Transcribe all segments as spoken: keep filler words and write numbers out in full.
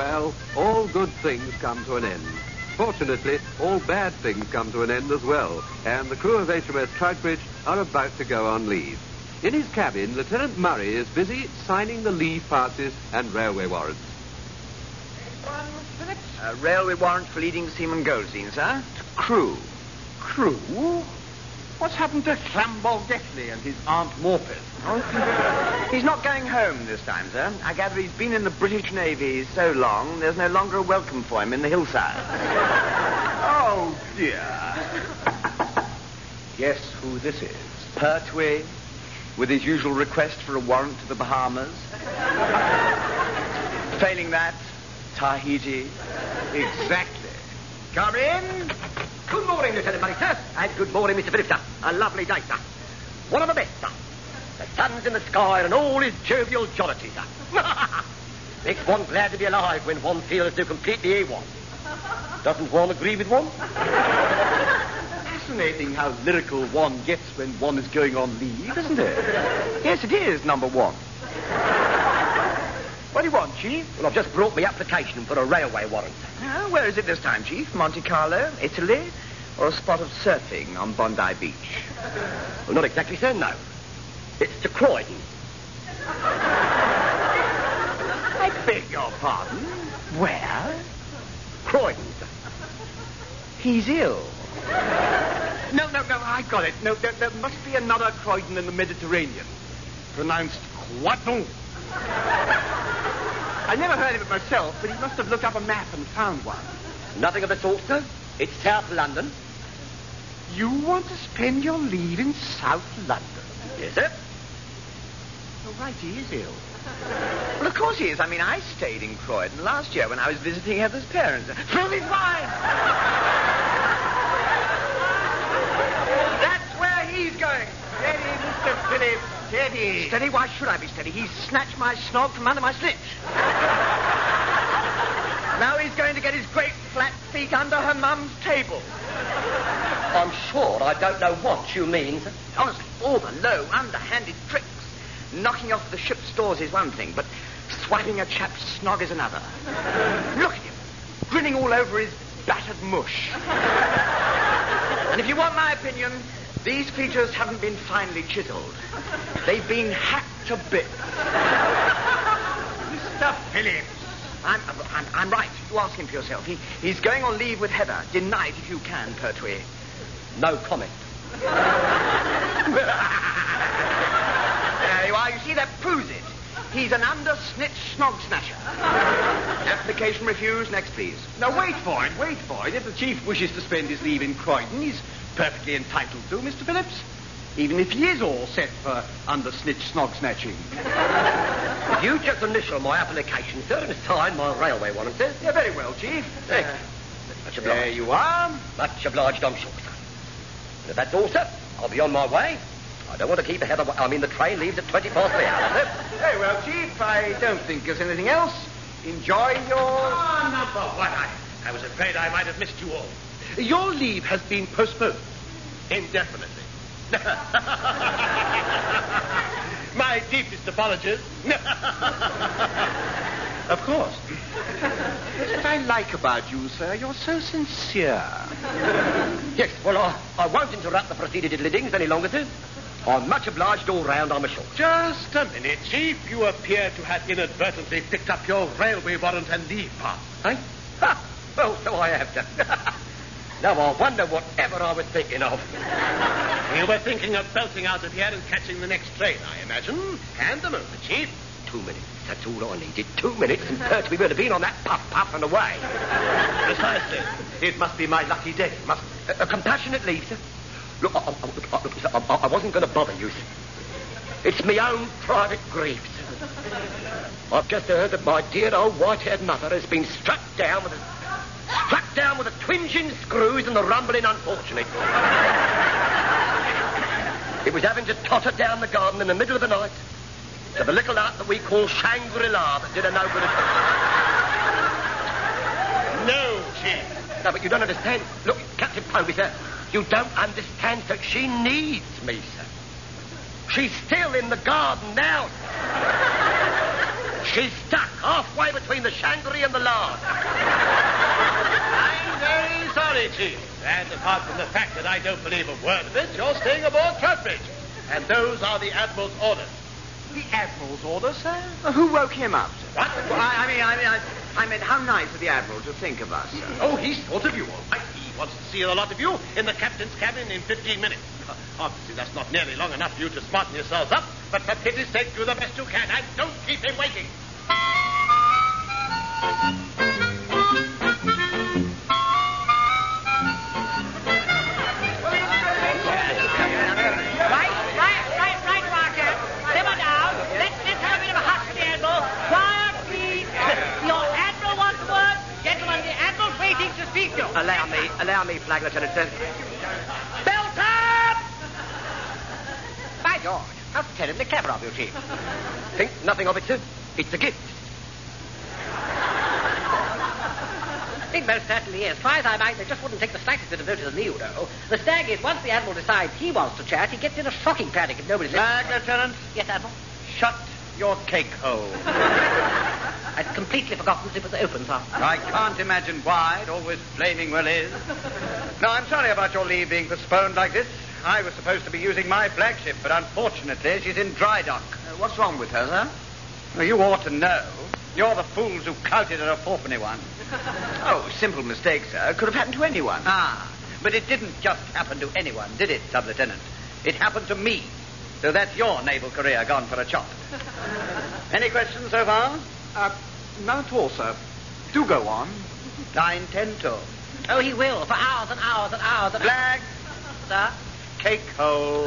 Well, all good things come to an end. Fortunately, all bad things come to an end as well, and the crew of H M S Troutbridge are about to go on leave. In his cabin, Lieutenant Murray is busy signing the leave passes and railway warrants. One, Phillips? A railway warrant for leading Seaman Goldstein, sir. Crew. Crew? What's happened to Clambold Deathley and his Aunt Morpeth? Oh, he's not going home this time, sir. I gather he's been in the British Navy so long, there's no longer a welcome for him in the hillside. Oh, dear. Guess who this is? Pertwee, with his usual request for a warrant to the Bahamas. Failing that, Tahiti. Exactly. Come in. Good morning, Lieutenant Murray, sir. And good morning, Mister Phillips, sir. A lovely day, sir. One of the best, sir. The sun's in the sky and all is jovial jollity, sir. Makes one glad to be alive when one feels so completely A one. Doesn't one agree with one? Fascinating how lyrical one gets when one is going on leave, isn't it? Yes, it is, number one. What do you want, Chief? Well, I've just brought my application for a railway warrant. Uh, where is it this time, Chief? Monte Carlo, Italy, or a spot of surfing on Bondi Beach? Well, not exactly, sir, no. It's to Croydon. I beg your pardon? Where? Croydon, sir. He's ill. No, no, no, I got it. No, there, there must be another Croydon in the Mediterranean. Pronounced Croydon. I never heard of it myself, but he must have looked up a map and found one. Nothing of the sort, sir. It's South London. You want to spend your leave in South London? Yes, sir. Oh, right, he is ill. Well, of course he is. I mean, I stayed in Croydon last year when I was visiting Heather's parents. Fill his wine! That's where he's going. Steady, Mister Phillips, steady. Steady? Why should I be steady? He's snatched my snog from under my slitch. Now he's going to get his great flat feet under her mum's table. I'm sure I don't know what you mean, sir. Honestly, all the low, underhanded tricks. Knocking off the ship's stores is one thing, but swiping a chap's snog is another. Look at him, grinning all over his battered mush. And if you want my opinion, these features haven't been finely chiseled. They've been hacked to bits. Mister Phillips. I'm, I'm, I'm right. You ask him for yourself. He, he's going on leave with Heather. Deny it if you can, Pertwee. No comment. There you are. You see, that proves it. He's an under-snitch snog snatcher. Application refused. Next, please. Now, wait for it, wait for it. If the Chief wishes to spend his leave in Croydon, he's perfectly entitled to, Mister Phillips. Even if he is all set for under-snitch snog snatching. If you just initial my application, sir, and sign my railway warrant, sir. Yeah, very well, Chief. Thank you. Much obliged. There you are. Much obliged, I'm sure, sir. And if that's all, sir, I'll be on my way. I don't want to keep ahead of... I mean, the train leaves at twenty past the hour, sir. Very well, Chief. I don't think there's anything else. Enjoy your... Ah, number one. I, I was afraid I might have missed you all. Your leave has been postponed. Indefinitely. My deepest apologies. Of course. That's what I like about you, sir. You're so sincere. Yes, well, I, I won't interrupt the proceeded diddly-dings any longer, sir. I'm much obliged all round, I'm assured. Just a minute, Chief. You appear to have inadvertently picked up your railway warrant and leave pass. Eh? Ha! Well, so I have, sir. Now I wonder whatever I was thinking of. You were thinking of belting out of here and catching the next train, I imagine. Hand them over, Chief. Two minutes. That's all I needed. Two minutes, and Pertwee would have been on that puff-puff and away. Precisely. It must be my lucky day, must it? A, a compassionate leave, sir. Look, I, I, I, I, I wasn't going to bother you, sir. It's my own private grief, sir. I've just heard that my dear old white-haired mother has been struck down with a... Struck down with the twinging screws and the rumbling unfortunate. It was having to totter down the garden in the middle of the night to the little hut that we call Shangri-La that did her no good at all. No, Chief. No, but you don't understand. Look, Captain Povey, sir, you don't understand that she needs me, sir. She's still in the garden now, sir. She's stuck halfway between the Shangri and the Lard. I'm very sorry, Chief. And apart from the fact that I don't believe a word of it, you're staying aboard Troutbridge. And those are the Admiral's orders. The Admiral's orders, sir? Well, who woke him up, sir? What? Well, I, I mean, I mean, I, I mean, how nice of the Admiral to think of us, sir. Oh, he's thought of you all right. He wants to see a lot of you in the captain's cabin in fifteen minutes. Uh, obviously, that's not nearly long enough for you to smarten yourselves up, but for pity's sake, do the best you can and don't keep him waiting. Right, right, right, right, Barker. Simmer down. Let's, let's have a bit of a hush for the Admiral. Quiet, please. Your Admiral wants word. Gentlemen, the Admiral's waiting to speak to you. Allow me, allow me, Flag Lieutenant, sir. Belt up! By George, how terribly clever of you, Chief. Think nothing of it, sir. It's a gift. It most certainly is. Try as I might, they just wouldn't take the slightest bit of notice of me, you know. The snag is, once the Admiral decides he wants to chat, he gets in a shocking panic if nobody's listening. Flag Lieutenant, Yes, Admiral? shut your cake hole. I'd completely forgotten it was open, sir. I can't imagine why it always flaming well is. No, I'm sorry about your leave being postponed like this. I was supposed to be using my flagship, but unfortunately she's in dry dock. Uh, what's wrong with her, sir? Well, you ought to know. You're the fools who counted at a fourpenny one. Oh, simple mistake, sir. Could have happened to anyone. Ah, but it didn't just happen to anyone, did it, Sub-Lieutenant? It happened to me. So that's your naval career gone for a chop. Any questions so far? Uh, none at all, sir. Do go on. I intend to. Oh, he will, for hours and hours and hours and... Flag, Sir? cake hole.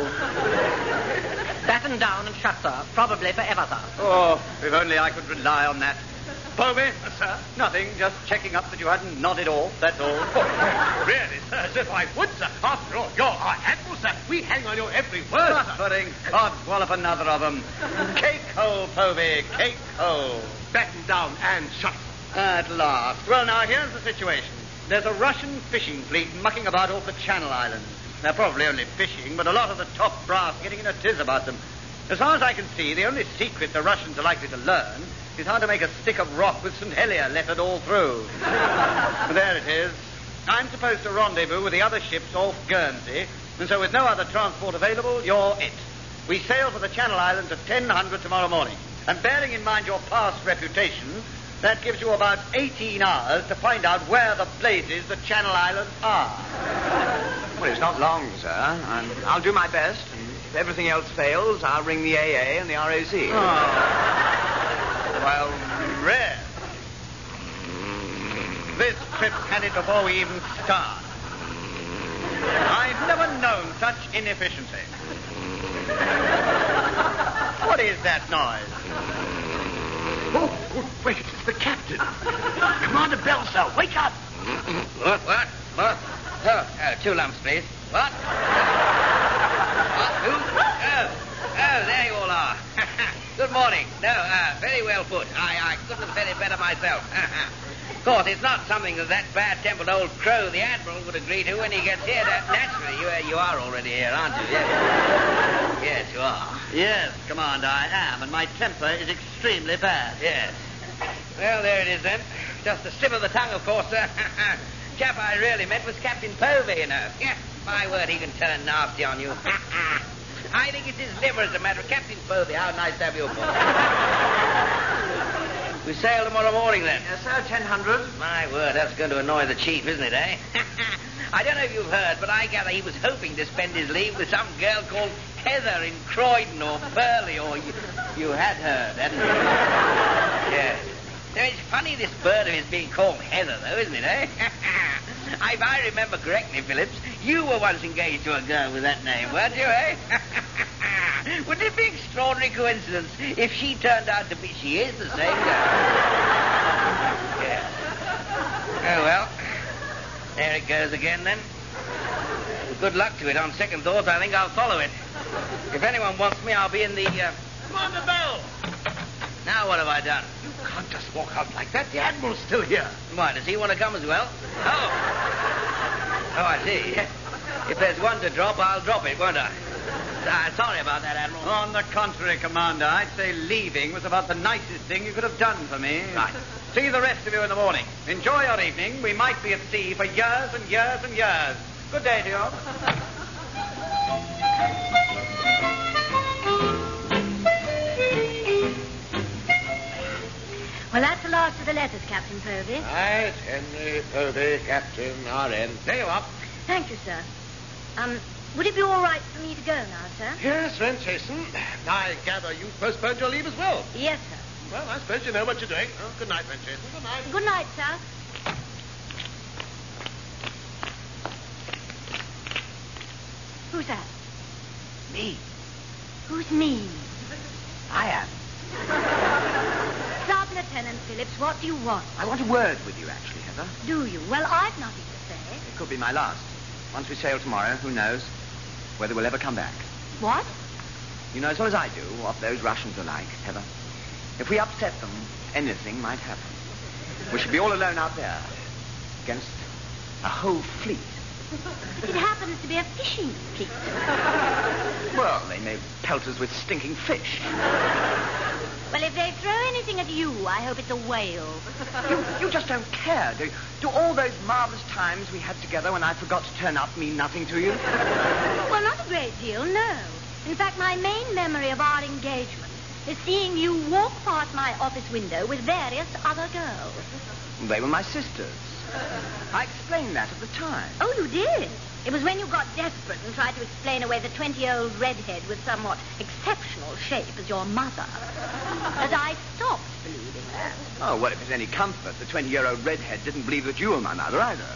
Batten down and shut, sir. Probably forever, sir. Oh, if only I could rely on that. Povey, sir? Nothing, just checking up that you hadn't nodded off, that's all. Oh, really, sir, as if I would, sir. After all, you're our Admiral, sir. We hang on your every word, sir. Suffering codswallop another of them. Cake hole, Povey, cake hole. Batten down and shut. At last. Well, now, here's the situation. There's a Russian fishing fleet mucking about off the Channel Islands. They're probably only fishing, but a lot of the top brass getting in a tiz about them. As far as I can see, the only secret the Russians are likely to learn is how to make a stick of rock with Saint Helier lettered all through. There it is. I'm supposed to rendezvous with the other ships off Guernsey, and so with no other transport available, you're it. We sail for the Channel Islands at ten hundred tomorrow morning. And bearing in mind your past reputation, that gives you about eighteen hours to find out where the blazes the Channel Islands are. Well, it's not long, sir. I'm, I'll do my best, and if everything else fails, I'll ring the A A and the R A C. Oh. Well, rare. This trip's had it before we even start. I've never known such inefficiency. What is that noise? Oh, good gracious, it's the captain. Commander Bell, sir, wake up. What? What? What? Oh, oh, two lumps, please. What? What? Who? Oh, oh, there you all are. Good morning. No, uh, very well put. I, I couldn't have said it better myself. Of course, it's not something that that bad-tempered old crow, the Admiral, would agree to when he gets here. That, naturally, you, uh, you are already here, aren't you? Yes. Yes, you are. Yes, Commander, I am, and my temper is extremely bad. Yes. Well, there it is, then. Just a slip of the tongue, of course, sir. Chap I really meant was Captain Povey, you know. Yeah, my word, he can turn nasty on you. I think it's his liver, as a matter of Captain Povey. How nice to have you aboard. We sail tomorrow morning, then. Yes, sir, ten hundred. My word, that's going to annoy the chief, isn't it, eh? I don't know if you've heard, but I gather he was hoping to spend his leave with some girl called Heather in Croydon or Burley, or you, you had heard, hadn't you? Yes. Now, it's funny this bird of his being called Heather, though, isn't it, eh? If I remember correctly, Phillips, you were once engaged to a girl with that name, weren't you, eh? Wouldn't it be an extraordinary coincidence if she turned out to be... She is the same girl. Yes. Oh, well. There it goes again, then. Well, good luck to it. On second thoughts, I think I'll follow it. If anyone wants me, I'll be in the... Uh... Commander Bell! Now what have I done? You can't just walk out like that. The Admiral's still here. Why, does he want to come as well? Oh. Oh, I see. If there's one to drop, I'll drop it, won't I? Uh, sorry about that, Admiral. On the contrary, Commander, I'd say leaving was about the nicest thing you could have done for me. Right. See the rest of you in the morning. Enjoy your evening. We might be at sea for years and years and years. Good day to you. Well, that's the last of the letters, Captain Povey. Right, Henry Povey, Captain R N. There you are. Thank you, sir. Um, would it be all right for me to go now, sir? Yes, Rent Jason. I gather you postponed your leave as well. Yes, sir. Well, I suppose you know what you're doing. Oh, good night, Rent Jason. Good night. Good night, sir. Who's that? Me. Who's me? I am. Sergeant Lieutenant Phillips, what do you want? I want a word with you, actually, Heather. Do you? Well, I've nothing to say. It could be my last. Once we sail tomorrow, who knows whether we'll ever come back. What? You know as well as I do what those Russians are like, Heather. If we upset them, anything might happen. We should be all alone out there against a whole fleet. It happens to be a fishing fleet. Well, they may pelt us with stinking fish. Well, if they throw anything at you, I hope it's a whale. You, you just don't care, do you? Do all those marvelous times we had together when I forgot to turn up mean nothing to you? Well, not a great deal, no. In fact, my main memory of our engagement is seeing you walk past my office window with various other girls. They were my sisters. I explained that at the time. Oh, you did? It was when you got desperate and tried to explain away the twenty-year-old redhead with somewhat exceptional shape as your mother that I stopped believing that. Oh, well, if it's any comfort, the twenty-year-old redhead didn't believe that you were my mother either.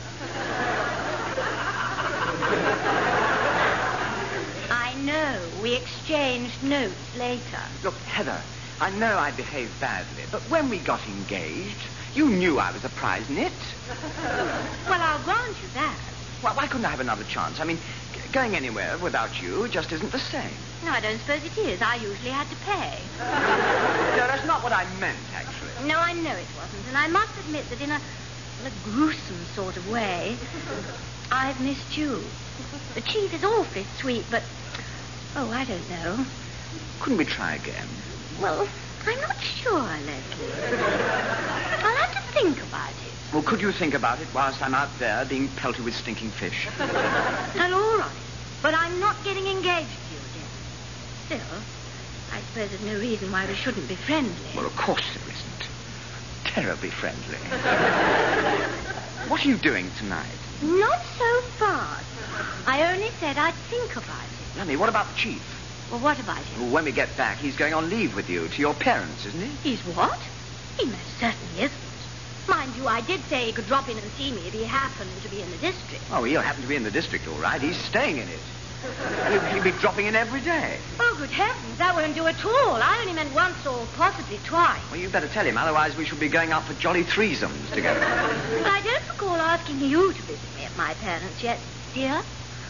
I know. We exchanged notes later. Look, Heather, I know I behaved badly, but when we got engaged, you knew I was a prize nit. Well, I'll grant you that. Why, why couldn't I have another chance? I mean, g- going anywhere without you just isn't the same. No, I don't suppose it is. I usually had to pay. No, that's not what I meant, actually. No, I know it wasn't. And I must admit that in a, in a gruesome sort of way, I've missed you. The chief is awfully sweet, but... Oh, I don't know. Couldn't we try again? Well, I'm not sure, Leslie. I'll have to think about it. Well, could you think about it whilst I'm out there being pelted with stinking fish? Well, all right. But I'm not getting engaged to you again. Still, I suppose there's no reason why we shouldn't be friendly. Well, of course there isn't. Terribly friendly. What are you doing tonight? Not so fast. I only said I'd think about it. Lummy, what about the chief? Well, what about him? Well, when we get back, he's going on leave with you to your parents, isn't he? He's what? He most certainly isn't. Mind you, I did say he could drop in and see me if he happened to be in the district. Oh, he'll happen to be in the district, all right. He's staying in it. He'll, he'll be dropping in every day. Oh, good heavens, that won't do at all. I only meant once or possibly twice. Well, you better tell him, otherwise we shall be going out for jolly threesomes together. But I don't recall asking you to visit me at my parents' yet, dear.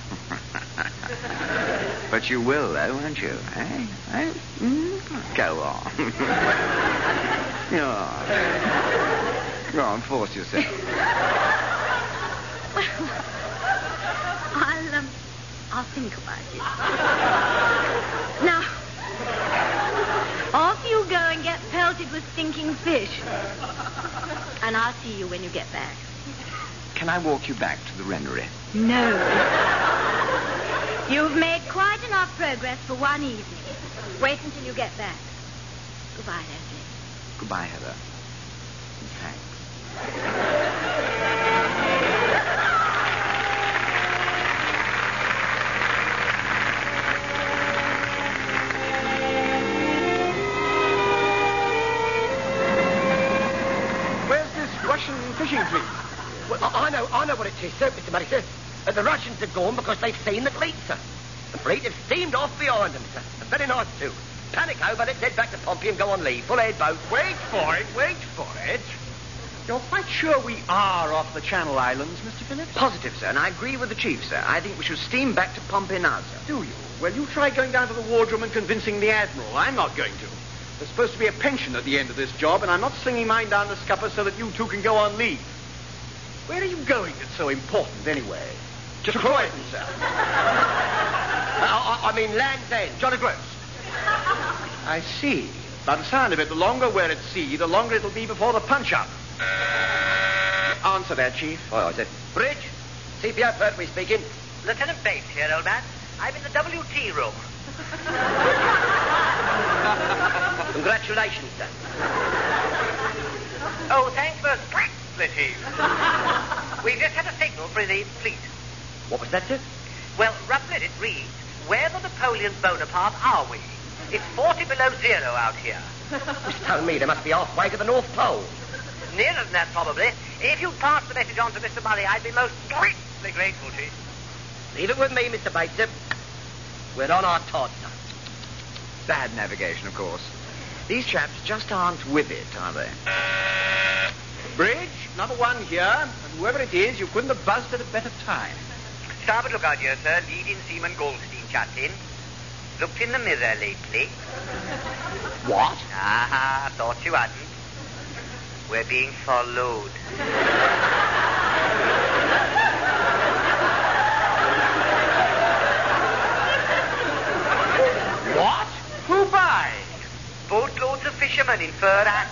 But you will, though, won't you? Eh? Eh? Mm? Go on. Oh. Go on, force yourself. I'll, um, I'll think about it. Now, off you go and get pelted with stinking fish. And I'll see you when you get back. Can I walk you back to the Rennery? No. You've made quite enough progress for one evening. Wait until you get back. Goodbye, Leslie. Goodbye, Heather. Thanks. Where's this Russian fishing fleet? Well, I I know, I know what it is, sir, Mister Murray, sir. Uh, the Russians are gone because they've seen the fleet, sir. The fleet has steamed off behind them, sir. And very nice, too. Panic over, let's head back to Pompey and go on leave. Full head boat. Wait for it, wait for it. You're quite sure we are off the Channel Islands, Mister Phillips? Positive, sir, and I agree with the chief, sir. I think we should steam back to Pompey now, sir. Do you? Well, you try going down to the wardroom and convincing the Admiral. I'm not going to. There's supposed to be a pension at the end of this job, and I'm not slinging mine down the scupper so that you two can go on leave. Where are you going that's so important, anyway? To Croydon, sir. I, I, I mean Land's End. Jolly Gross. I see. By the sound of it, the longer we're at sea, the longer it'll be before the punch-up. Answer that, Chief. Oh, I said, Bridge, C P O Pertwee speaking. Lieutenant Bates here, old man. I'm in the W T room. Congratulations, sir. Oh, thanks for the Chief. We've just had a signal for the fleet. What was that, sir? Well, roughly it reads, where the Napoleon Bonaparte are we? It's forty below zero out here. Just tell me they must be halfway to the North Pole. Nearer than that, probably. If you'd pass the message on to Mister Murray, I'd be most gratefully grateful, Chief. Leave it with me, Mister Bates, sir. We're on our todd, sir. Bad navigation, of course. These chaps just aren't with it, are they? Bridge, number one here, and whoever it is, you couldn't have buzzed at a better time. Starboard lookout here, sir. Leading seaman Goldstein, Captain. Looked in the mirror lately. What? Ah, thought you hadn't. We're being followed. What? Who by? Boatloads of fishermen in fur hats.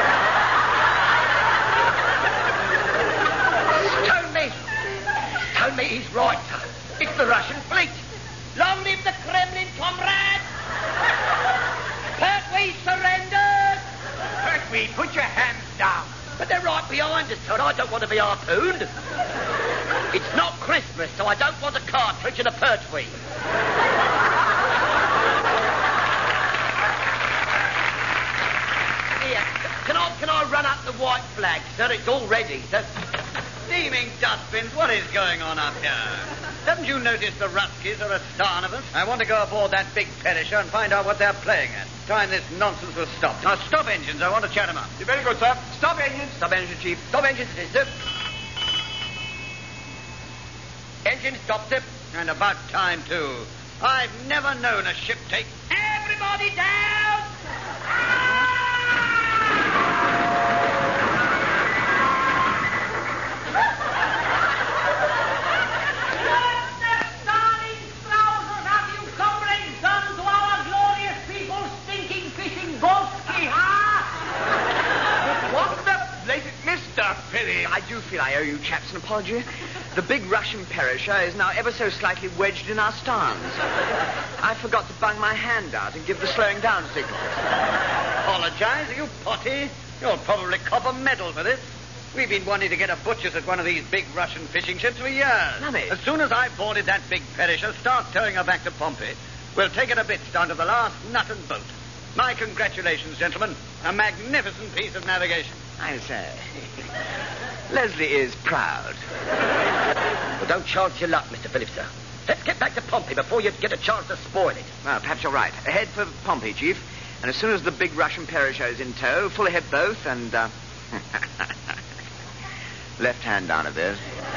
Tell me. Tell me he's right, sir. It's the Russian fleet. Long live the Kremlin, comrades! Pertwee surrenders! Pertwee, put your hands down. But they're right behind us, sir. I don't want to be harpooned. It's not Christmas, so I don't want a cartridge and a Pertwee. Here, can I, can I run up the white flag, sir? It's all ready, sir. Steaming dustbins, what is going on up here? Haven't you noticed the Ruskies are astern of us? I want to go aboard that big perisher and find out what they're playing at. Time this nonsense was stopped. Now, stop engines. I want to chat them up. You're very good, sir. Stop engines. Stop engine, Chief. Stop engines, it is, sir. Engine stopped, sir. And about time, too. I've never known a ship take... Everybody down! I do feel I owe you chaps an apology. The big Russian perisher is now ever so slightly wedged in our stance. I forgot to bung my hand out and give the slowing down signal. Apologize? Are you potty? You'll probably cop a medal for this. We've been wanting to get a butcher's at one of these big Russian fishing ships for years. Lummy. As soon as I've boarded that big perisher, start towing her back to Pompey, we'll take her to bits down to the last nut and bolt. My congratulations, gentlemen. A magnificent piece of navigation. I say. Leslie is proud. Well, don't chance your luck, Mister Phillips, sir. Let's get back to Pompey before you get a chance to spoil it. Well, perhaps you're right. Head for Pompey, Chief. And as soon as the big Russian perisher is in tow, full ahead both and, uh... left hand down a bit.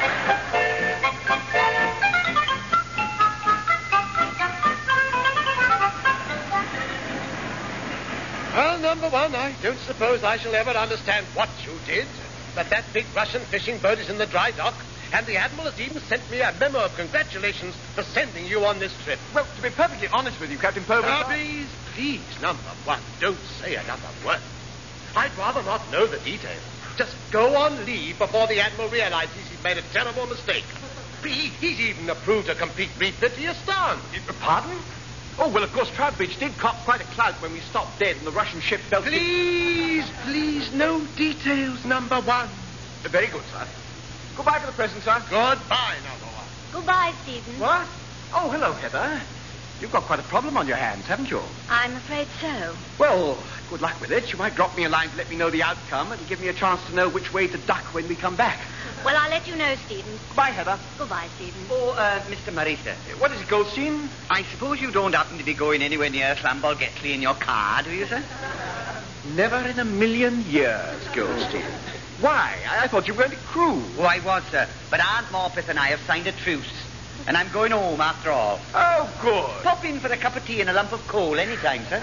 Well, number one, I don't suppose I shall ever understand what you did. But that big Russian fishing boat is in the dry dock, and the Admiral has even sent me a memo of congratulations for sending you on this trip. Well, to be perfectly honest with you, Captain Povey... Now, please, please, number one, don't say another word. I'd rather not know the details. Just go on leave before the Admiral realizes he's made a terrible mistake. He, he's even approved a complete refit to your stern. Pardon? Oh, well, of course, Troutbridge did cop quite a clout when we stopped dead and the Russian ship fell... Please, please, no details, number one. Very good, sir. Goodbye for the present, sir. Goodbye, number one. Goodbye, Stephen. What? Oh, hello, Heather. You've got quite a problem on your hands, haven't you? I'm afraid so. Well, good luck with it. You might drop me a line to let me know the outcome. It'll give me a chance to know which way to duck when we come back. Well, I'll let you know, Stephen. Goodbye, Heather. Goodbye, Stephen. Oh, uh, Mister Murray, sir. What is it, Goldstein? I suppose you don't happen to be going anywhere near Slambolgetsley in your car, do you, sir? Never in a million years, Goldstein. Why? I, I thought you were going to cruise. Oh, I was, sir. But Aunt Morpeth and I have signed a truce. And I'm going home after all. Oh, good. Pop in for a cup of tea and a lump of coal anytime, sir.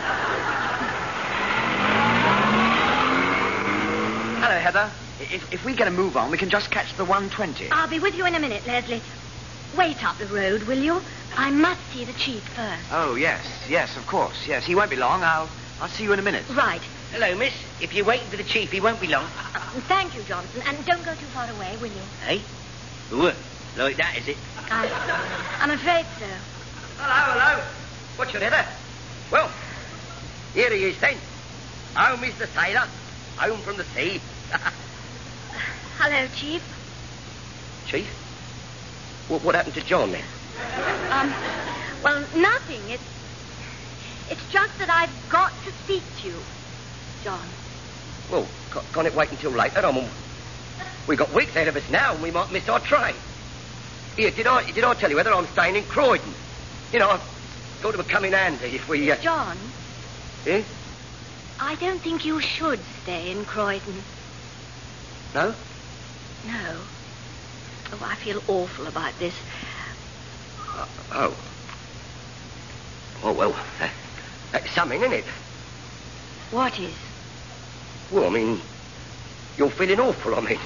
Hello, Heather. If, if we get a move on, we can just catch the one twenty. I'll be with you in a minute, Leslie. Wait up the road, will you? I must see the chief first. Oh, yes, yes, of course, yes. He won't be long. I'll, I'll see you in a minute. Right. Hello, miss. If you're waiting for the chief, he won't be long. Uh, thank you, Johnson. And don't go too far away, will you? Hey? What? Like that, is it? I, I'm afraid so. Hello, hello. What's your heather? Well, here he is then. Home is the sailor. Home from the sea. Hello, Chief. Chief? What, what happened to John then? Um, well, nothing. It's, it's just that I've got to speak to you, John. Well, ca- can't it wait until later? I mean, we've got weeks ahead of us now and we might miss our train. Here, did I, did I tell you whether I'm staying in Croydon? You know, I thought it would come in handy if we... Uh... John. Eh? I don't think you should stay in Croydon. No? No. Oh, I feel awful about this. Uh, oh. Oh, well, uh, that's something, isn't it? What is? Well, I mean, you're feeling awful, I mean.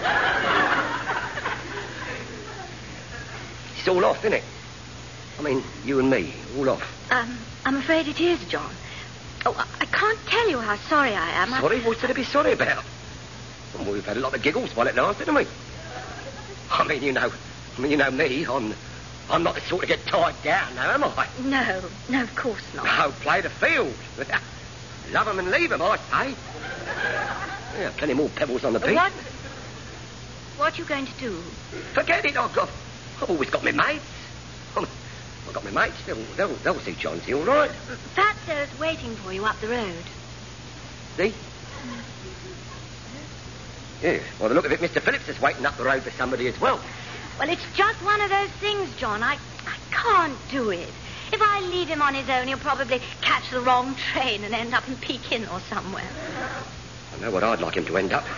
It's all off, isn't it? I mean, you and me, all off. Um, I'm afraid it is, John. Oh, I, I can't tell you how sorry I am. Sorry? I... What's there to be sorry about? Well, we've had a lot of giggles while it lasted, haven't we? I mean, you know, I mean, you know me. I'm, I'm not the sort to get tied down, now, am I? No, no, of course not. No, play the field. Love 'em and leave 'em, I say. Yeah, plenty more pebbles on the beach. What? What are you going to do? Forget it. I've got, I've always got my mates. I've got my mates. They'll, they'll, they'll see Johnsy all right. Fatso's waiting for you up the road. See? Yes. Well, the look of it, Mister Phillips is waiting up the road for somebody as well. Well, it's just one of those things, John. I, I can't do it. If I leave him on his own, he'll probably catch the wrong train and end up in Pekin or somewhere. I know what I'd like him to end up.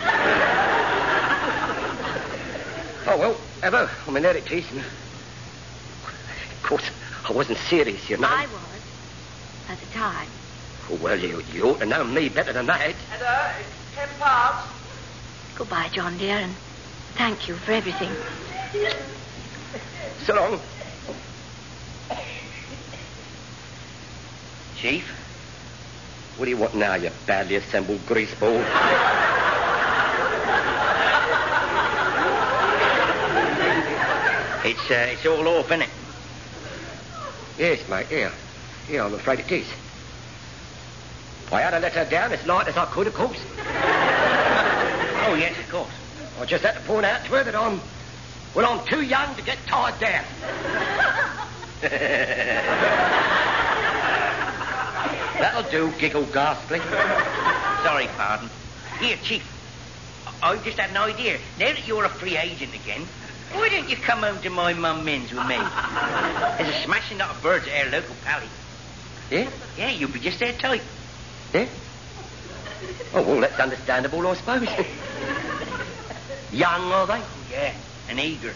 Oh, well, Ever, I mean, there it is. And... Of course, I wasn't serious, you know. I was, at the time. Oh, well, you, you ought to know me better than that. Heather, it's ten pounds. Goodbye, John, dear, and thank you for everything. So long. Chief? What do you want now, you badly assembled greaseball? It's, uh, it's all off, isn't it? Yes, mate, yeah. Yeah, I'm afraid it is. I had to let her down as light as I could, of course. Oh, yes, of course. I just had to point out to her that I'm... Well, I'm too young to get tied down. That'll do, giggle ghastly. Sorry, pardon. Here, Chief. I- I've just had an idea. Now that you're a free agent again, why don't you come home to my mum Min's with me? There's a smashing lot of birds at our local pally. Yeah? Yeah, you'll be just their type. Yeah? Oh, well, that's understandable, I suppose. Young, are they? Yeah, and eager.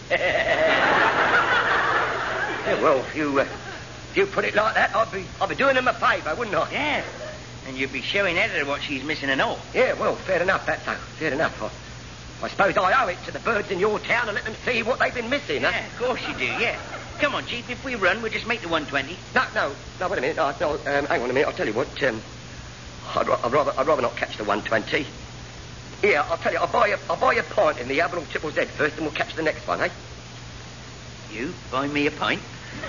Yeah, well, if you, uh, if you put it like that, I'd be, I'd be doing them a favour, wouldn't I? Yeah, and you'd be showing Heather what she's missing and all. Yeah, well, fair enough, that's so. Fair enough. I, I suppose I owe it to the birds in your town to let them see what they've been missing, Yeah, huh? of course you do, yeah. Come on, Chief, if we run, we'll just make the one twenty. No, no, no, wait a minute. No, no, um, hang on a minute. I'll tell you what. Um, I'd, ra- I'd rather, I'd rather not catch the one twenty. Here, I'll tell you. I'll buy you, I'll buy you a pint in the Avalon Triple Z first, and we'll catch the next one, eh? You buy me a pint?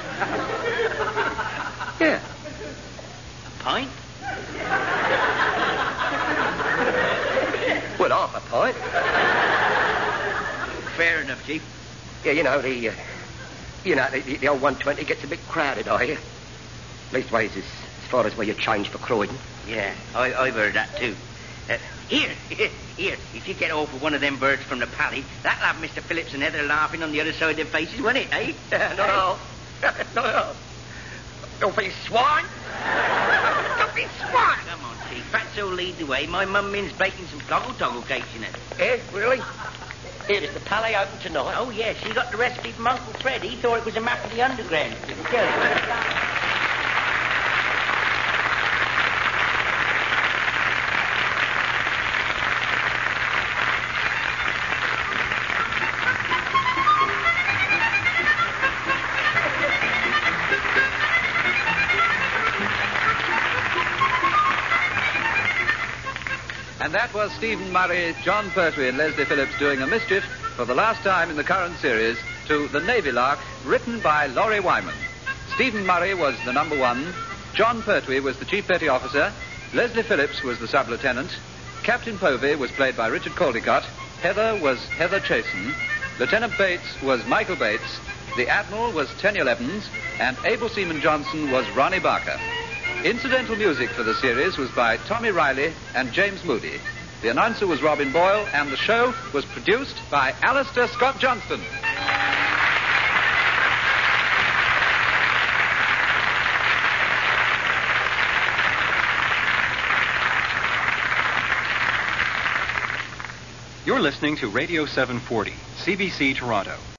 Yeah. A pint? Well, half a pint. Fair enough, Chief. Yeah, you know the, uh, you know the, the, the old one twenty gets a bit crowded, I hear. Leastways, as, as far as where you change for Croydon. Yeah, I, I've heard that too. Uh, here, here, if you get off with one of them birds from the pally, that'll have Mister Phillips and Heather laughing on the other side of their faces, won't it, eh? Not at all. Not at all. Don't be swine. Don't be swine. Come on, Chief. Fatso lead the way. My mum Min's baking some goggle toggle cakes, you know. Eh, really? Here, is the palais open tonight? Oh, yeah, she got the recipe from Uncle Fred. He thought it was a map of the underground. Tell you. And that was Stephen Murray, John Pertwee, and Leslie Phillips doing a mischief for the last time in the current series to The Navy Lark, written by Laurie Wyman. Stephen Murray was the number one, John Pertwee was the chief petty officer, Leslie Phillips was the sub-lieutenant, Captain Povey was played by Richard Caldecott, Heather was Heather Chasen, Lieutenant Bates was Michael Bates, the Admiral was Teniel Evans, and Able Seaman Johnson was Ronnie Barker. Incidental music for the series was by Tommy Riley and James Moody. The announcer was Robin Boyle, and the show was produced by Alistair Scott Johnston. You're listening to Radio seven forty, C B C Toronto.